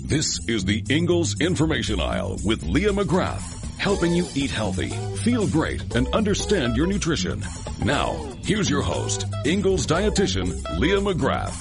This is the Ingalls Information Aisle with Leah McGrath, helping you eat healthy, feel great, and understand your nutrition. Now, here's your host, Ingalls dietitian Leah McGrath.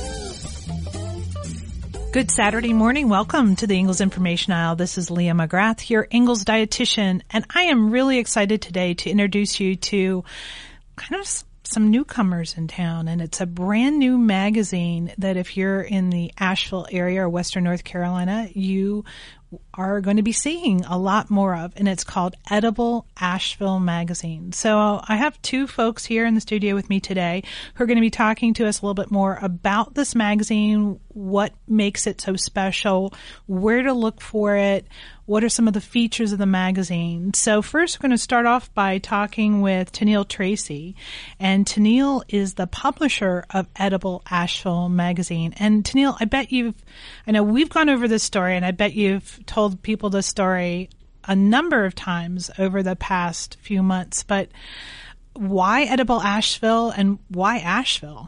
Good Saturday morning. Welcome to the Ingalls Information Aisle. This is Leah McGrath, your Ingalls dietitian, and I am really excited today to introduce you to kind of some newcomers in town, and it's a brand new magazine that if you're in the Asheville area or Western North Carolina, you are going to be seeing a lot more of, and it's called Edible Asheville Magazine. So I have two folks here in the studio with me today who are going to be talking to us a little bit more about this magazine, what makes it so special, where to look for it, what are some of the features of the magazine. So first we're going to start off by talking with Tennille Tracy, and Tennille is the publisher of Edible Asheville Magazine. And Tennille, I know we've gone over this story, and I bet you've told people this story a number of times over the past few months, but why Edible Asheville and why Asheville?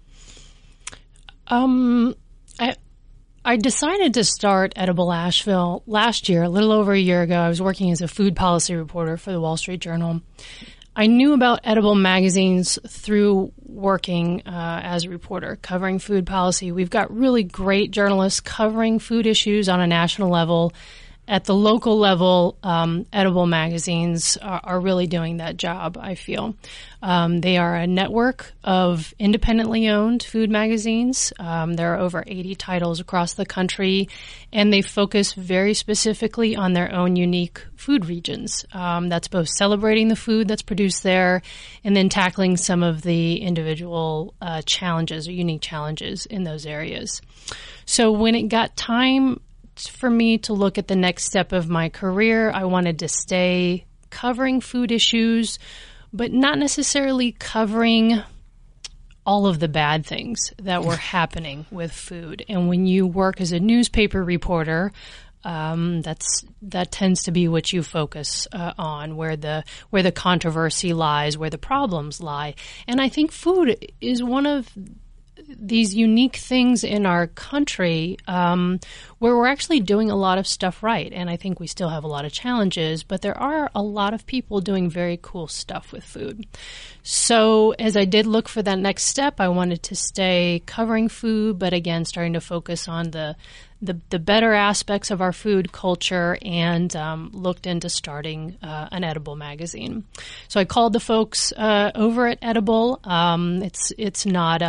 I decided to start Edible Asheville last year, a little over a year ago. I was working as a food policy reporter for the Wall Street Journal. I knew about edible magazines through working as a reporter, covering food policy. We've got really great journalists covering food issues on a national level. At the local level, edible magazines are really doing that job, I feel. They are a network of independently owned food magazines. There are over 80 titles across the country, and they focus very specifically on their own unique food regions. That's both celebrating the food that's produced there and then tackling some of the individual challenges or unique challenges in those areas. So when it got time for me to look at the next step of my career, I wanted to stay covering food issues, but not necessarily covering all of the bad things that were happening with food. And when you work as a newspaper reporter, that tends to be what you focus on, where the controversy lies, where the problems lie. And I think food is one of these unique things in our country where we're actually doing a lot of stuff right. And I think we still have a lot of challenges, but there are a lot of people doing very cool stuff with food. So as I did look for that next step, I wanted to stay covering food, but again, starting to focus on the better aspects of our food culture, and looked into starting an edible magazine. So I called the folks over at Edible. It's not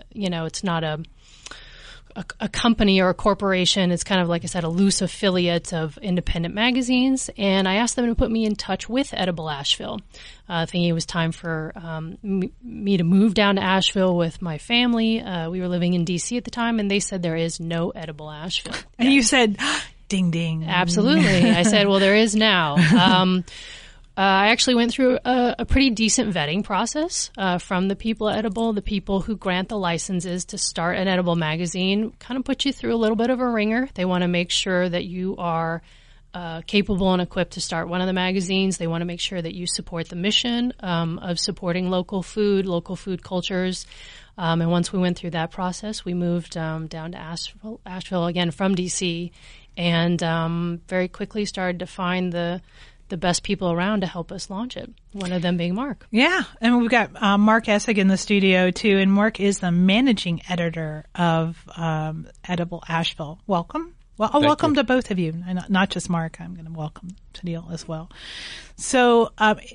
a company or a corporation. It's kind of, like I said, a loose affiliate of independent magazines. And I asked them to put me in touch with Edible Asheville, thinking it was time for me to move down to Asheville with my family. We were living in D.C. at the time, and they said there is no Edible Asheville. And you said, ding, ding. Absolutely. I said, well, there is now. I actually went through a pretty decent vetting process from the people at Edible. The people who grant the licenses to start an edible magazine kind of put you through a little bit of a ringer. They want to make sure that you are capable and equipped to start one of the magazines. They want to make sure that you support the mission of supporting local food cultures. And once we went through that process, we moved down to Asheville again from D.C., and very quickly started to find the best people around to help us launch it, one of them being Mark. Yeah, and we've got Mark Essig in the studio, too, and Mark is the managing editor of Edible Asheville. Welcome. Well, welcome to both of you, and not just Mark. I'm going to welcome Tennille as well. So,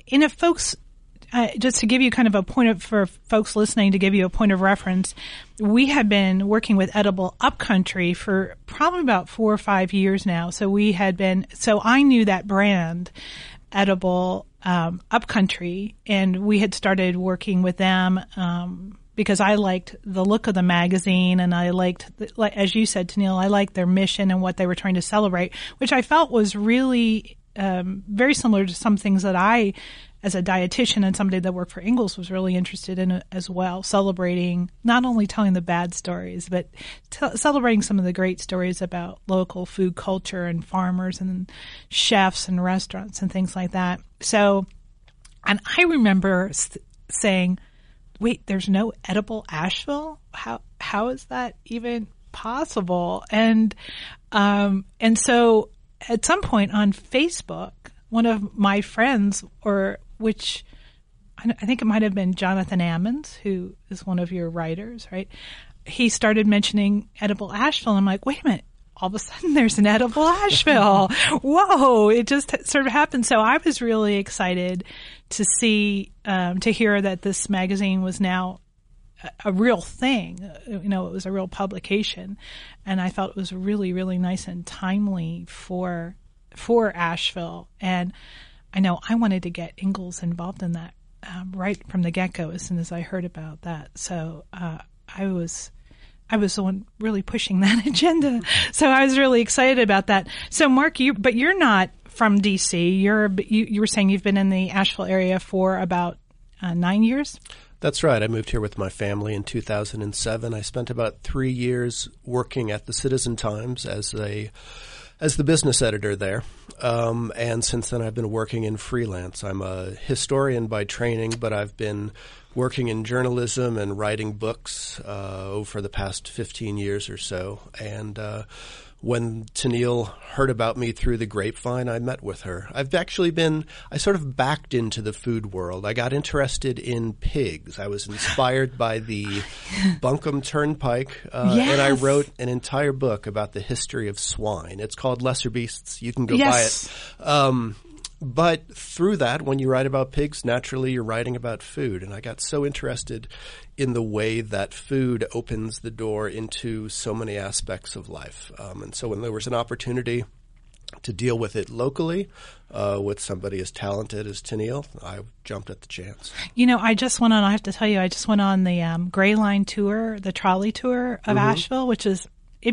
just to give you kind of for folks listening, to give you a point of reference, we have been working with Edible Upcountry for probably about 4 or 5 years now. So I knew that brand, Edible Upcountry, and we had started working with them because I liked the look of the magazine, and I liked, as you said, Tennille, I liked their mission and what they were trying to celebrate, which I felt was really very similar to some things that I, as a dietitian and somebody that worked for Ingalls, was really interested in as well, celebrating, not only telling the bad stories, but celebrating some of the great stories about local food culture and farmers and chefs and restaurants and things like that. So, and I remember saying, wait, there's no Edible Asheville? How is that even possible? And so at some point on Facebook, one of my friends, which I think it might have been Jonathan Ammons, who is one of your writers, right? He started mentioning edible Asheville. And I'm like, wait a minute. All of a sudden there's an edible Asheville. Whoa. It just sort of happened. So I was really excited to see, to hear that this magazine was now a real thing. It was a real publication. And I thought it was really, really nice and timely for Asheville. And I know I wanted to get Ingalls involved in that, right from the get-go as soon as I heard about that. So, I was the one really pushing that agenda. So I was really excited about that. So Mark, but you're not from DC. You were saying you've been in the Asheville area for about 9 years? That's right. I moved here with my family in 2007. I spent about 3 years working at the Citizen-Times as the business editor there. And since then I've been working in freelance. I'm a historian by training, but I've been working in journalism and writing books for the past 15 years or so. And when Tennille heard about me through the grapevine, I met with her. I sort of backed into the food world. I got interested in pigs. I was inspired by the Buncombe Turnpike, and I wrote an entire book about the history of swine. It's called Lesser Beasts. You can go buy it. But through that, when you write about pigs, naturally you're writing about food. And I got so interested in the way that food opens the door into so many aspects of life. And so when there was an opportunity to deal with it locally with somebody as talented as Tennille, I jumped at the chance. I have to tell you, I just went on the Gray Line tour, the trolley tour of Asheville, which is,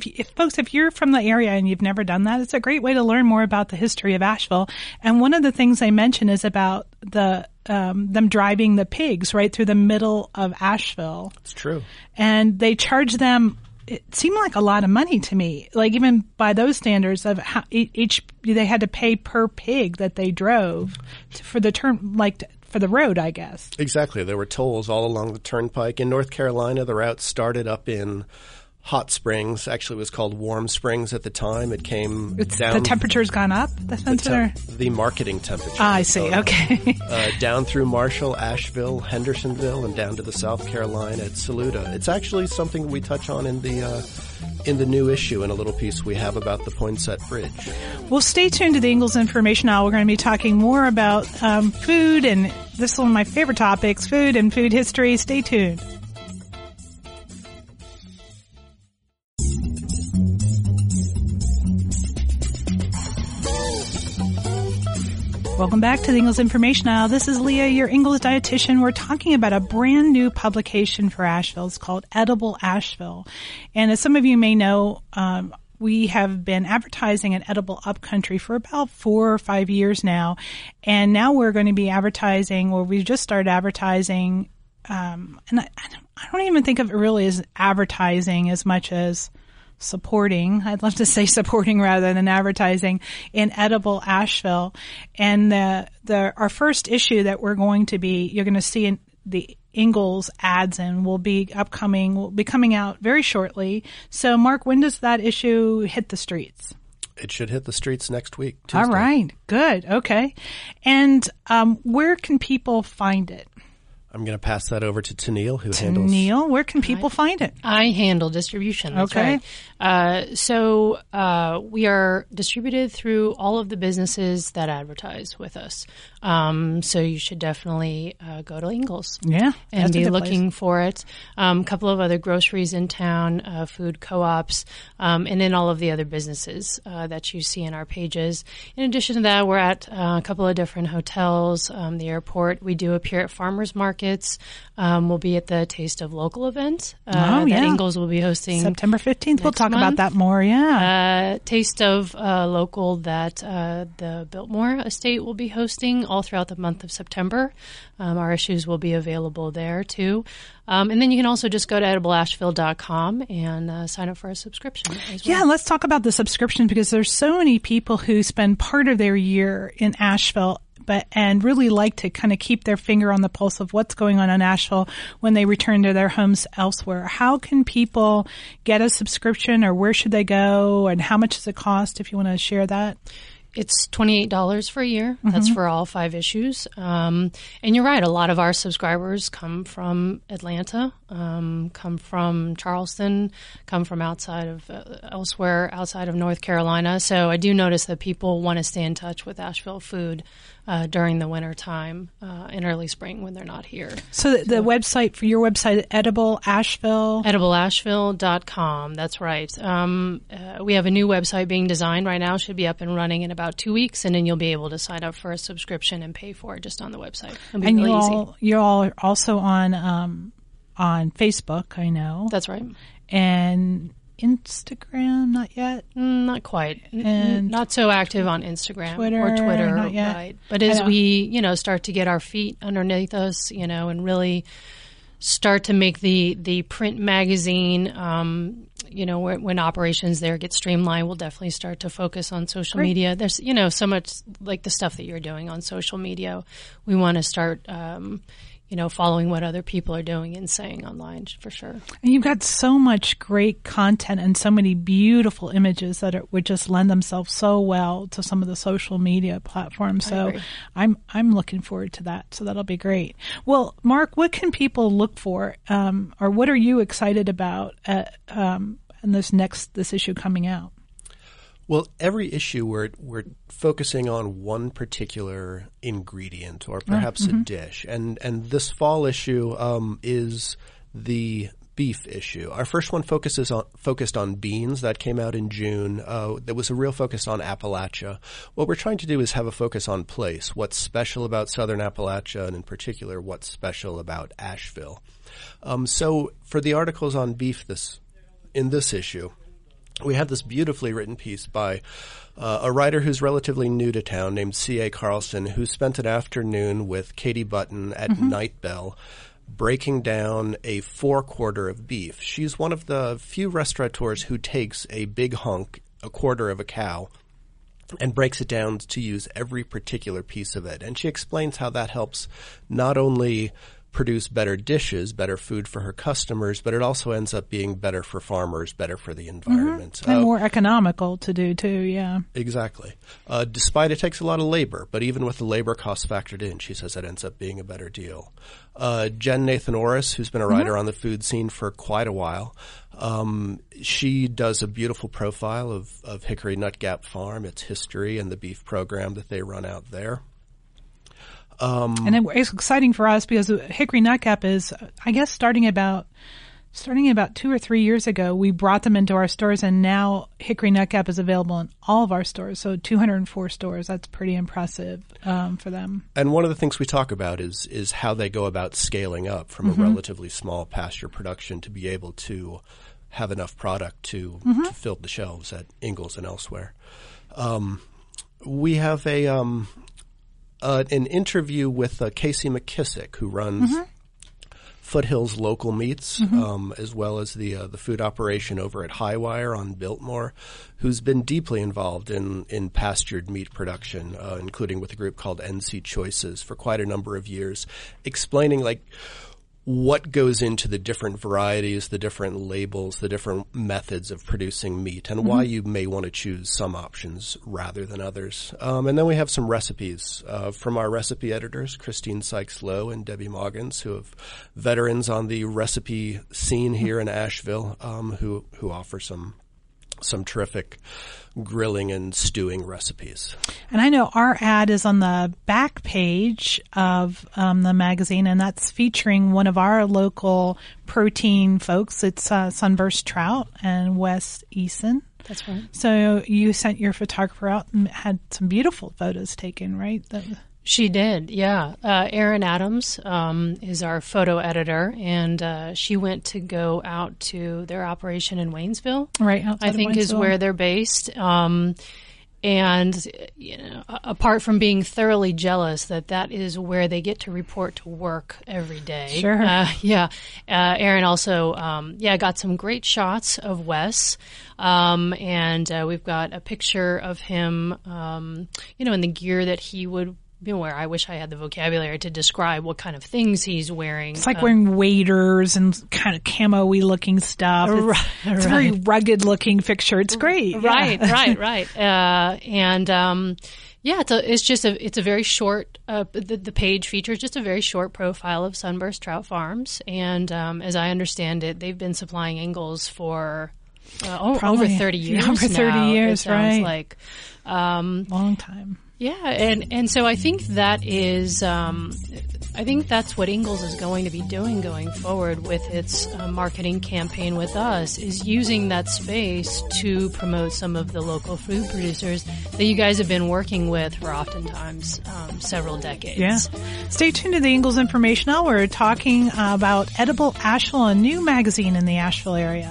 if you're from the area and you've never done that, it's a great way to learn more about the history of Asheville. And one of the things they mention is about them driving the pigs right through the middle of Asheville. It's true. And they charge them, it seemed like a lot of money to me, like even by those standards of how they had to pay per pig that they drove for the road, I guess. Exactly. There were tolls all along the turnpike. In North Carolina, the route started up in Hot Springs. Actually, it was called Warm Springs at the time. It came down. The temperature's gone up? The marketing temperature. I see. Okay. Down through Marshall, Asheville, Hendersonville, and down to the South Carolina at Saluda. It's actually something we touch on in the new issue in a little piece we have about the Poinsett Bridge. Well, stay tuned to the Ingalls Information Hour. We're going to be talking more about food, and this is one of my favorite topics, food and food history. Stay tuned. Welcome back to the Ingalls Information Hour. This is Leah, your Ingalls dietitian. We're talking about a brand new publication for Asheville. It's called Edible Asheville. And as some of you may know, we have been advertising at Edible Upcountry for about 4 or 5 years now. And now we're going to be advertising, or we just started advertising, and I don't even think of it really as advertising as much as supporting. I'd love to say supporting rather than advertising in Edible Asheville. And our first issue that you're going to see in the Ingalls ads in will be coming out very shortly. So Mark, when does that issue hit the streets? It should hit the streets next week, Tuesday. All right. Good. Okay. And where can people find it? I'm going to pass that over to Tennille, who handles... Tennille, where can people find it? I handle distribution. That's okay. Right. So we are distributed through all of the businesses that advertise with us. So you should definitely go to Ingalls. Yeah. And be looking for it. A couple of other groceries in town, food co-ops, and then all of the other businesses that you see in our pages. In addition to that, we're at a couple of different hotels, the airport. We do appear at farmers markets. We'll be at the Taste of Local event that Ingalls will be hosting September 15th. We'll talk about that more. Yeah. Taste of Local that the Biltmore Estate will be hosting all throughout the month of September. Our issues will be available there too. And then you can also just go to edibleasheville.com and sign up for a subscription as well. Yeah, let's talk about the subscription because there's so many people who spend part of their year in Asheville and really like to kind of keep their finger on the pulse of what's going on in Asheville when they return to their homes elsewhere. How can people get a subscription, or where should they go, and how much does it cost, if you want to share that? It's $28 for a year. That's for all 5 issues. And you're right. A lot of our subscribers come from Atlanta, come from Charleston, come from outside of elsewhere outside of North Carolina. So I do notice that people want to stay in touch with Asheville food during the winter time and early spring when they're not here. So the website for your website, Edible Asheville? EdibleAsheville.com. That's right. We have a new website being designed right now. Should be up and running in about 2 weeks, and then you'll be able to sign up for a subscription and pay for it just on the website. It'll be really easy. You all are also on Facebook, I know. That's right. And Instagram, not yet? Not quite. And not so active on Instagram Twitter, or Twitter. not yet. Right. But as we, start to get our feet underneath us, and really start to make the print magazine, when operations there get streamlined, we'll definitely start to focus on social media. There's, so much like the stuff that you're doing on social media. We want to start, following what other people are doing and saying online, for sure. And you've got so much great content and so many beautiful images that would just lend themselves so well to some of the social media platforms. So I'm looking forward to that. So that'll be great. Well, Mark, what can people look for, or what are you excited about in this issue coming out? Well, every issue we're focusing on one particular ingredient or perhaps a dish, and this fall issue is the beef issue. Our first one focused on beans. That came out in June. There was a real focus on Appalachia. What we're trying to do is have a focus on place. What's special about Southern Appalachia, and in particular, what's special about Asheville. So for the articles on beef in this issue, we have this beautifully written piece by a writer who's relatively new to town named C.A. Carlson, who spent an afternoon with Katie Button at Night Bell breaking down a 4-quarter of beef. She's one of the few restaurateurs who takes a big hunk, a quarter of a cow, and breaks it down to use every particular piece of it. And she explains how that helps not only produce better dishes, better food for her customers, but it also ends up being better for farmers, better for the environment. And more economical to do too, yeah. Exactly. Despite it takes a lot of labor, but even with the labor costs factored in, she says it ends up being a better deal. Jen Nathan Orris, who's been a writer on the food scene for quite a while, she does a beautiful profile of Hickory Nut Gap Farm, its history, and the beef program that they run out there. And it's exciting for us because Hickory Nut Gap is, I guess, starting about 2 or 3 years ago, we brought them into our stores, and now Hickory Nut Gap is available in all of our stores. So 204 stores. That's pretty impressive for them. And one of the things we talk about is how they go about scaling up from a relatively small pasture production to be able to have enough product to fill the shelves at Ingalls and elsewhere. We have an interview with Casey McKissick, who runs Foothills Local Meats, as well as the food operation over at Highwire on Biltmore, who's been deeply involved in pastured meat production, including with a group called NC Choices for quite a number of years, explaining what goes into the different varieties, the different labels, the different methods of producing meat, and why you may want to choose some options rather than others. And then we have some recipes from our recipe editors, Christine Sykes-Lowe and Debbie Moggins, who have veterans on the recipe scene here in Asheville, who offer some terrific grilling and stewing recipes. And I know our ad is on the back page of the magazine, and that's featuring one of our local protein folks. It's Sunburst Trout and Wes Eason. That's right. So you sent your photographer out and had some beautiful photos taken, right? She did, yeah. Erin Adams is our photo editor, and she went to go out to their operation in Waynesville. Right, outside I think of Waynesville. is where they're based. And apart from being thoroughly jealous that is where they get to report to work every day. Sure. Erin also, got some great shots of Wes. And we've got a picture of him, in the gear that he would where I wish I had the vocabulary to describe what kind of things he's wearing. It's like wearing waders and kind of camo-y looking stuff. It's a very rugged looking fixture. It's great. Right. It's a very short, the page features just a very short profile of Sunburst Trout Farms. And, as I understand it, they've been supplying Ingalls for, over 30 years now. Over 30 years, it sounds right. like. Long time. Yeah, and so I think that is, I think that's what Ingalls is going to be doing going forward with its marketing campaign with us, is using that space to promote some of the local food producers that you guys have been working with for oftentimes several decades. Yeah. Stay tuned to the Ingalls Information Hour. We're talking about Edible Asheville, a new magazine in the Asheville area.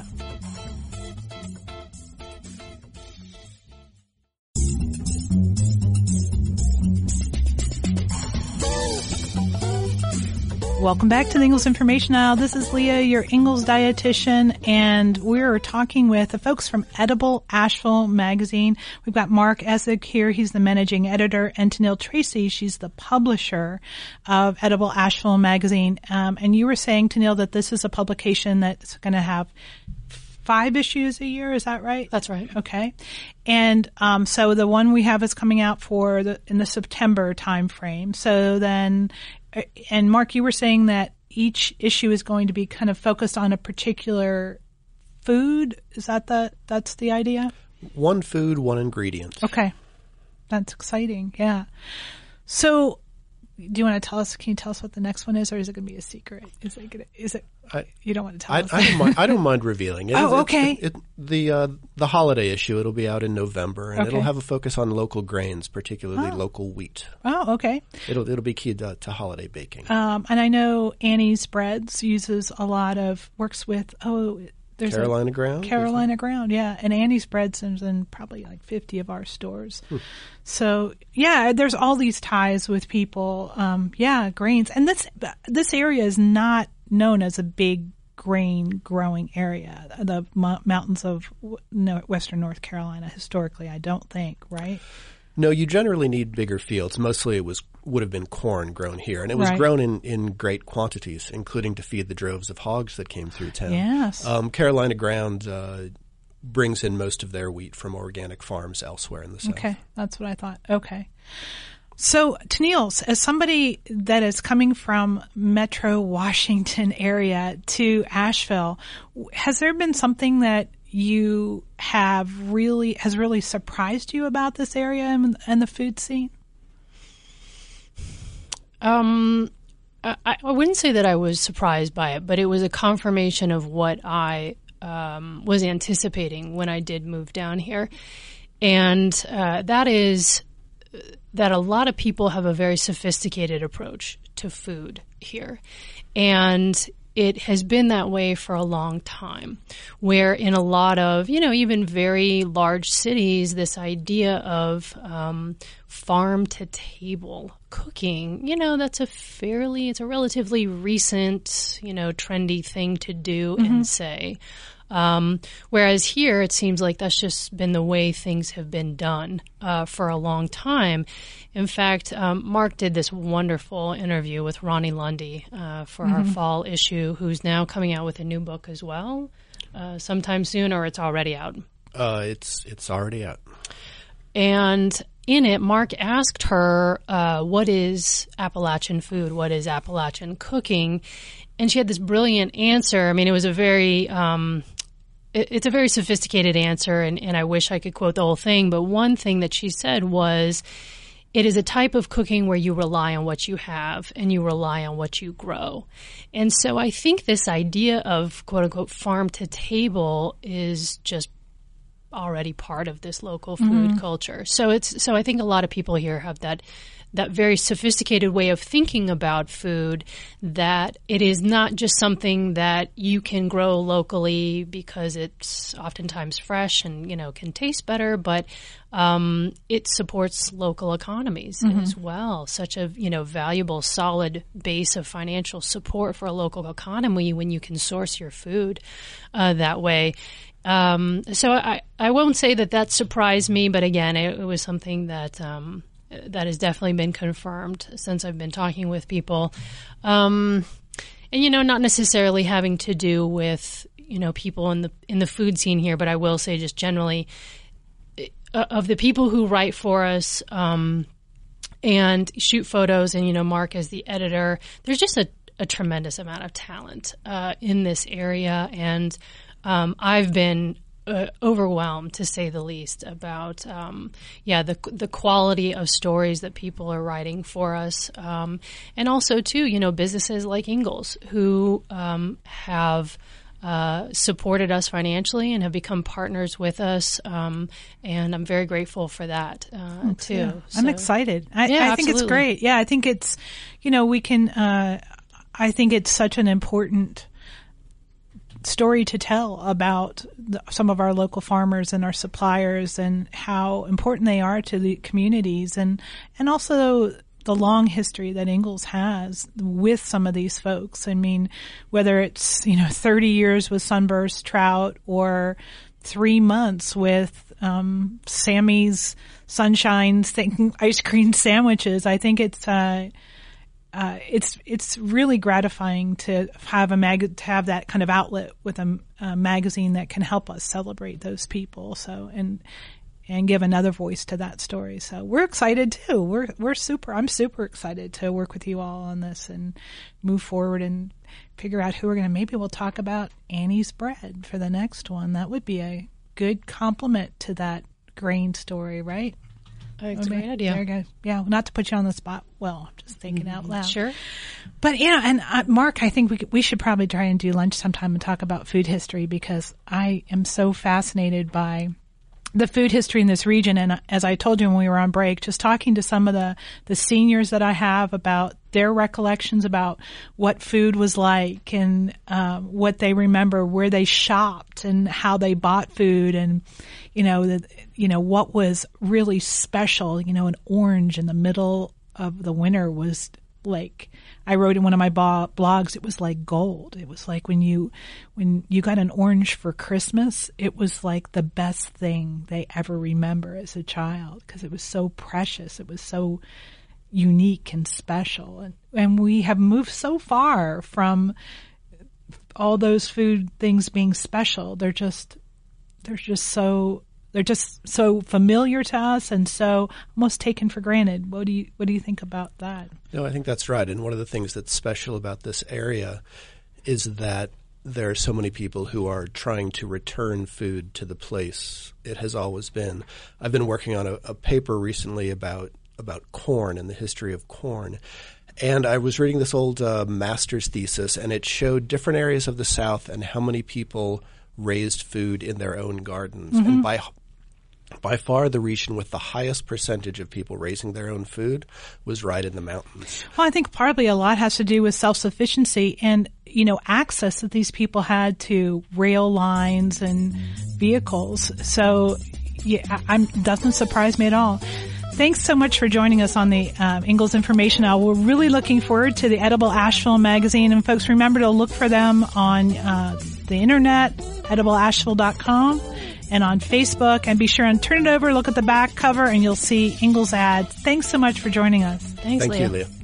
Welcome back to the Ingalls Information Hour. This is Leah, your Ingalls dietitian, and we're talking with the folks from Edible Asheville magazine. We've got Mark Essig here. He's the managing editor, and Tennille Tracy, she's the publisher of Edible Asheville magazine. And you were saying, Tennille, that this is a publication that's going to have 5 issues a year. Is that right? That's right. Okay. And so the one we have is coming out in the September time frame. So then, and Mark, you were saying that each issue is going to be kind of focused on a particular food. Is that that's the idea? One food, one ingredient. Okay. That's exciting. Yeah. So do you want to tell us, can you tell us what the next one is, or is it going to be a secret? Is it, you don't want to tell us? I don't mind revealing it. Okay. The holiday issue, it'll be out in November, and Okay. it'll have a focus on local grains, particularly local wheat. Oh, okay. It'll be key to holiday baking. And I know Annie's Breads works with, there's Carolina Ground? Carolina Ground, yeah. And Annie's Breads is in probably like 50 of our stores. So, yeah, there's all these ties with people. Grains. And this area is not known as a big grain growing area. The mountains of western North Carolina, historically, I don't think, right? No, you generally need bigger fields. Mostly it would have been corn grown here, and it was Right. grown in great quantities, including to feed the droves of hogs that came through town. Yes. Carolina Ground brings in most of their wheat from organic farms elsewhere in the south. Okay, that's what I thought. Okay. So, Tennille, as somebody that is coming from Metro Washington area to Asheville, has there been something that you has really surprised you about this area and the food scene? I wouldn't say that I was surprised by it, but it was a confirmation of what I was anticipating when I did move down here. And that is that a lot of people have a very sophisticated approach to food here. And it has been that way for a long time, where in a lot of, even very large cities, this idea of farm to table cooking, that's it's a relatively recent, trendy thing to do and say. Whereas here, it seems like that's just been the way things have been done for a long time. In fact, Mark did this wonderful interview with Ronnie Lundy for our fall issue, who's now coming out with a new book as well, sometime soon, or it's already out. It's already out. And in it, Mark asked her, what is Appalachian food? What is Appalachian cooking? And she had this brilliant answer. I mean, it was a very it's a very sophisticated answer, and I wish I could quote the whole thing. But one thing that she said was, it is a type of cooking where you rely on what you have and you rely on what you grow. And so I think this idea of, quote unquote, farm to table is just already part of this local food culture. So I think a lot of people here have that very sophisticated way of thinking about food, that it is not just something that you can grow locally because it's oftentimes fresh and, can taste better, but it supports local economies as well. Such a, valuable, solid base of financial support for a local economy when you can source your food that way. So I won't say that surprised me, but again, it was something that that has definitely been confirmed since I've been talking with people. And, not necessarily having to do with, people in the food scene here, but I will say just generally of the people who write for us, and shoot photos and, Mark as the editor, there's just a tremendous amount of talent in this area. And I've been overwhelmed, to say the least, about the quality of stories that people are writing for us. And also, too, businesses like Ingalls who have supported us financially and have become partners with us. And I'm very grateful for that, too. Yeah. So, I'm excited. I think it's great. Yeah, I think it's, we can, I think it's such an important story to tell about some of our local farmers and our suppliers and how important they are to the communities and also the long history that Ingalls has with some of these folks. I mean, whether it's, 30 years with Sunburst Trout or 3 months with Sammy's Sunshine ice cream sandwiches, I think it's really gratifying to have to have that kind of outlet with a magazine that can help us celebrate those people. So and give another voice to that story. So we're excited too. I'm super excited to work with you all on this and move forward and figure out who maybe we'll talk about Annie's Bread for the next one. That would be a good complement to that grain story, right? That's a great idea. There you go. Yeah, not to put you on the spot. Well, I'm just thinking out loud. Sure. But, and Mark, I think we should probably try and do lunch sometime and talk about food history because I am so fascinated by the food history in this region. And as I told you when we were on break, just talking to some of the seniors that I have about their recollections about what food was like and what they remember, where they shopped and how they bought food and, what was really special. An orange in the middle of the winter was like, I wrote in one of my blogs, it was like gold. It was like when you got an orange for Christmas, it was like the best thing they ever remember as a child because it was so precious. It was so unique and special. And we have moved so far from all those food things being special. They're just so familiar to us and so almost taken for granted. What do you think about that? No, I think that's right. And one of the things that's special about this area is that there are so many people who are trying to return food to the place it has always been. I've been working on a paper recently about corn and the history of corn. And I was reading this old master's thesis, and it showed different areas of the South and how many people raised food in their own gardens. Mm-hmm. And by far, the region with the highest percentage of people raising their own food was right in the mountains. Well, I think probably a lot has to do with self-sufficiency and, access that these people had to rail lines and vehicles. So, yeah, doesn't surprise me at all. Thanks so much for joining us on the Ingalls Information Hour. We're really looking forward to the Edible Asheville magazine. And folks, remember to look for them on the internet, edibleasheville.com, and on Facebook. And be sure and turn it over, look at the back cover, and you'll see Ingalls ads. Thanks so much for joining us. Thank you, Leah.